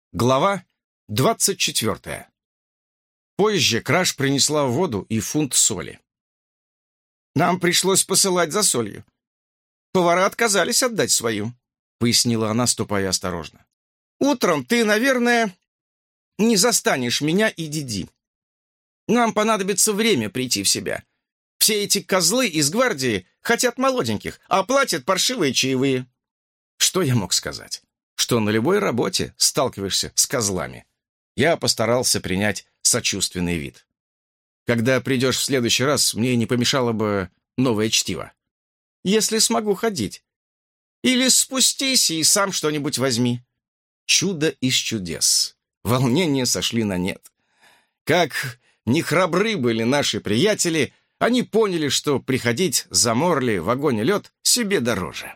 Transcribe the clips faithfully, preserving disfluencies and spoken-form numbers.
Глава двадцать четвертая. Позже Краш принесла воду и фунт соли. «Нам пришлось посылать за солью. Повара отказались отдать свою», — пояснила она, ступая осторожно. «Утром ты, наверное, не застанешь меня и Диди. Нам понадобится время прийти в себя. Все эти козлы из гвардии хотят молоденьких, а платят паршивые чаевые». Что я мог сказать? Что на любой работе сталкиваешься с козлами. Я постарался принять сочувственный вид. «Когда придешь в следующий раз, мне не помешало бы новое чтиво. Если смогу ходить. Или спустись и сам что-нибудь возьми». Чудо из чудес. Волнения сошли на нет. Как нехрабры были наши приятели, они поняли, что приходить за Морли в огонь и лед себе дороже.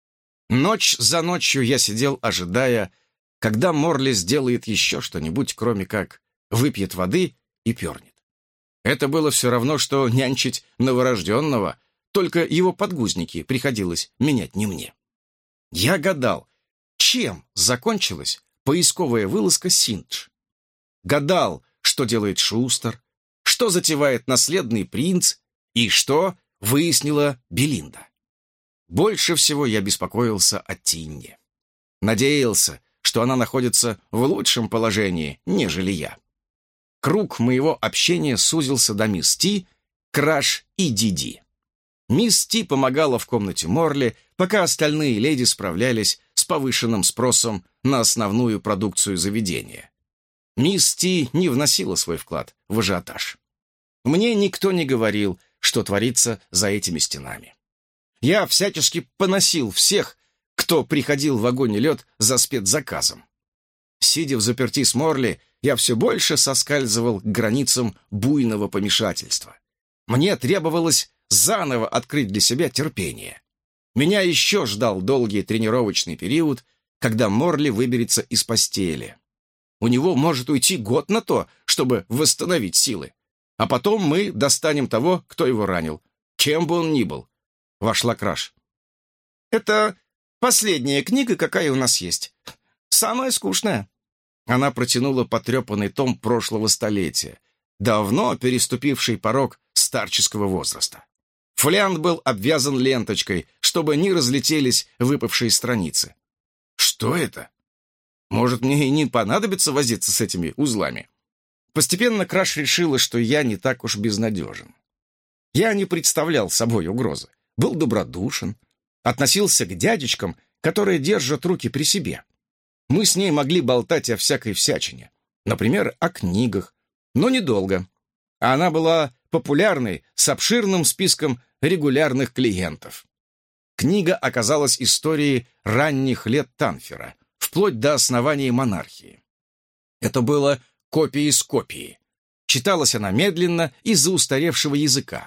Ночь за ночью я сидел, ожидая, когда Морли сделает еще что-нибудь, кроме как выпьет воды и пернет. Это было все равно, что нянчить новорожденного, только его подгузники приходилось менять не мне. Я гадал, чем закончилась поисковая вылазка Синдж. Гадал, что делает Шустер, что затевает наследный принц и что выяснила Белинда. Больше всего я беспокоился о Тинне. Надеялся, что она находится в лучшем положении, нежели я. Круг моего общения сузился до мисс Ти, Краш и Диди. Мисс Ти помогала в комнате Морли, пока остальные леди справлялись с повышенным спросом на основную продукцию заведения. Мисс Ти не вносила свой вклад в ажиотаж. Мне никто не говорил, что творится за этими стенами. Я всячески поносил всех, кто приходил в огонь и лед за спецзаказом. Сидя в заперти с Морли, я все больше соскальзывал к границам буйного помешательства. Мне требовалось заново открыть для себя терпение. Меня еще ждал долгий тренировочный период, когда Морли выберется из постели. У него может уйти год на то, чтобы восстановить силы. А потом мы достанем того, кто его ранил, кем бы он ни был. Вошла Краш. «Это последняя книга, какая у нас есть. Самая скучная». Она протянула потрепанный том прошлого столетия, давно переступивший порог старческого возраста. Фолиант был обвязан ленточкой, чтобы не разлетелись выпавшие страницы. «Что это? Может, мне и не понадобится возиться с этими узлами?» Постепенно Краш решила, что я не так уж безнадежен. Я не представлял собой угрозы. Был добродушен, относился к дядечкам, которые держат руки при себе. Мы с ней могли болтать о всякой всячине, например, о книгах, но недолго. А она была популярной, с обширным списком регулярных клиентов. Книга оказалась историей ранних лет Танфера, вплоть до основания монархии. Это было копия из копии. Читалась она медленно из-за устаревшего языка.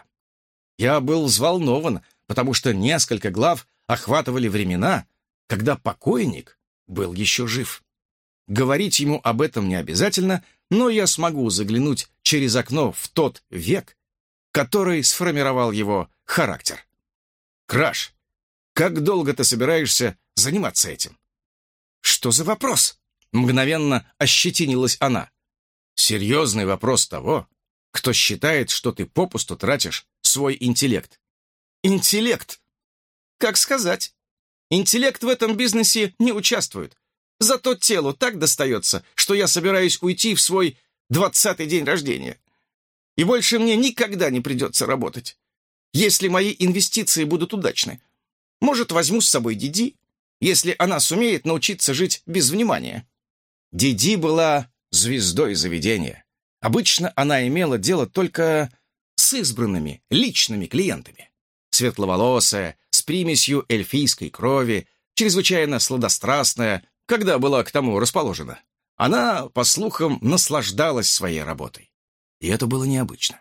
Я был взволнован, потому что несколько глав охватывали времена, когда покойник был еще жив. Говорить ему об этом не обязательно, но я смогу заглянуть через окно в тот век, который сформировал его характер. «Краш, как долго ты собираешься заниматься этим?» «Что за вопрос?» — мгновенно ощетинилась она. «Серьезный вопрос того, кто считает, что ты попусту тратишь свой интеллект». «Интеллект? Как сказать? Интеллект в этом бизнесе не участвует. Зато телу так достается, что я собираюсь уйти в свой двадцатый день рождения. И больше мне никогда не придется работать. Если мои инвестиции будут удачны, может, возьму с собой Диди, если она сумеет научиться жить без внимания». Диди была звездой заведения. Обычно она имела дело только с избранными личными клиентами. Светловолосая, с примесью эльфийской крови, чрезвычайно сладострастная, когда была к тому расположена. Она, по слухам, наслаждалась своей работой. И это было необычно.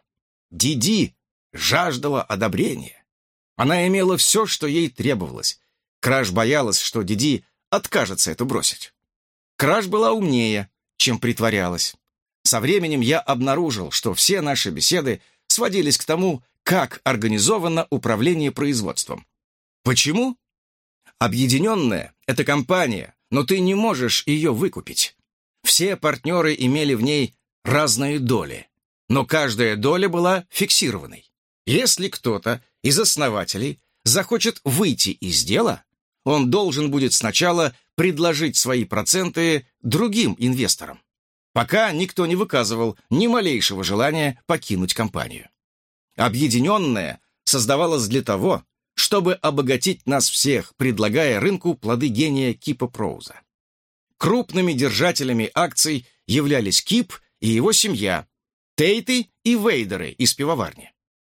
Диди жаждала одобрения. Она имела все, что ей требовалось. Краш боялась, что Диди откажется это бросить. Краш была умнее, чем притворялась. Со временем я обнаружил, что все наши беседы сводились к тому, как организовано управление производством. Почему? Объединенная — это компания, но ты не можешь ее выкупить. Все партнеры имели в ней разные доли, но каждая доля была фиксированной. Если кто-то из основателей захочет выйти из дела, он должен будет сначала предложить свои проценты другим инвесторам, пока никто не выказывал ни малейшего желания покинуть компанию. Объединенная создавалась для того, чтобы обогатить нас всех, предлагая рынку плоды гения Кипа Проуза. Крупными держателями акций являлись Кип и его семья, Тейты и Вейдеры из пивоварни.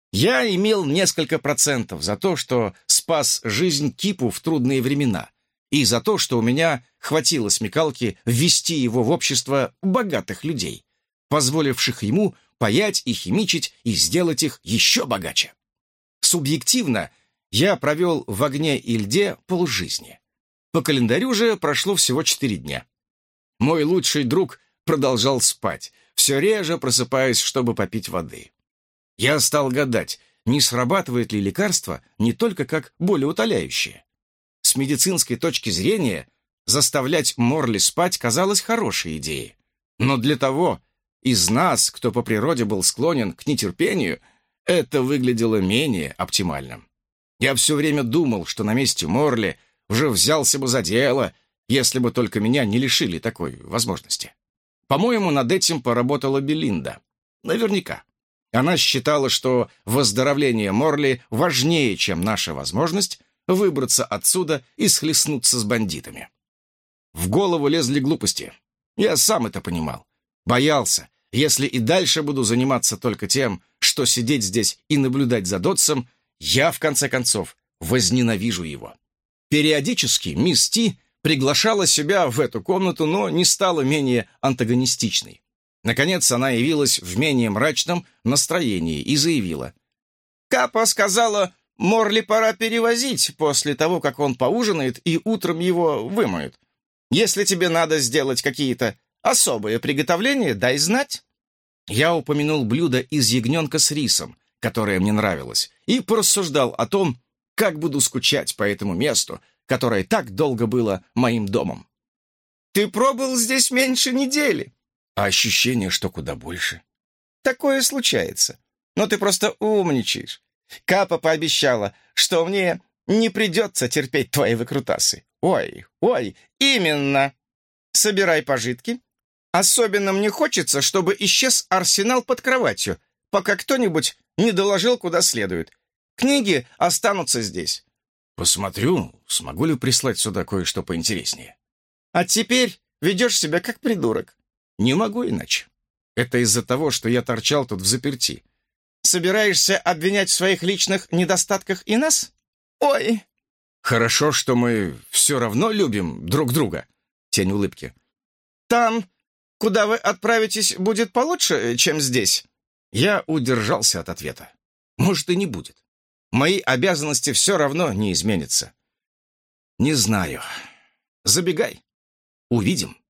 Я имел несколько процентов за то, что спас жизнь Кипу в трудные времена, и за то, что у меня хватило смекалки ввести его в общество богатых людей, позволивших ему паять и химичить и сделать их еще богаче. Субъективно я провел в огне и льде полжизни. По календарю же прошло всего четыре дня. Мой лучший друг продолжал спать, все реже просыпаясь, чтобы попить воды. Я стал гадать, не срабатывает ли лекарство не только как болеутоляющее. С медицинской точки зрения заставлять Морли спать казалось хорошей идеей. Но для того из нас, кто по природе был склонен к нетерпению, это выглядело менее оптимальным. Я все время думал, что на месте Морли уже взялся бы за дело, если бы только меня не лишили такой возможности. По-моему, над этим поработала Белинда. Наверняка. Она считала, что выздоровление Морли важнее, чем наша возможность выбраться отсюда и схлестнуться с бандитами. В голову лезли глупости. Я сам это понимал. Боялся, если и дальше буду заниматься только тем, что сидеть здесь и наблюдать за Дотсом, я, в конце концов, возненавижу его. Периодически мисс Ти приглашала себя в эту комнату, но не стала менее антагонистичной. Наконец она явилась в менее мрачном настроении и заявила: «Капа сказала, Морли пора перевозить после того, как он поужинает и утром его вымоют. Если тебе надо сделать какие-то особые приготовления, дай знать». Я упомянул блюдо из ягненка с рисом, которое мне нравилось, и порассуждал о том, как буду скучать по этому месту, которое так долго было моим домом. «Ты пробыл здесь меньше недели». А ощущение, что куда больше. Такое случается. Но ты просто умничаешь. Капа пообещала, что мне не придется терпеть твои выкрутасы. Ой, ой, именно. Собирай пожитки. Особенно мне хочется, чтобы исчез арсенал под кроватью, пока кто-нибудь не доложил куда следует. Книги останутся здесь. Посмотрю, смогу ли прислать сюда кое-что поинтереснее. А теперь ведешь себя как придурок. Не могу иначе. Это из-за того, что я торчал тут взаперти. Собираешься обвинять в своих личных недостатках и нас? Ой! Хорошо, что мы все равно любим друг друга. Тень улыбки. Там, куда вы отправитесь, будет получше, чем здесь? Я удержался от ответа. Может, и не будет. Мои обязанности все равно не изменятся. Не знаю. Забегай. Увидим.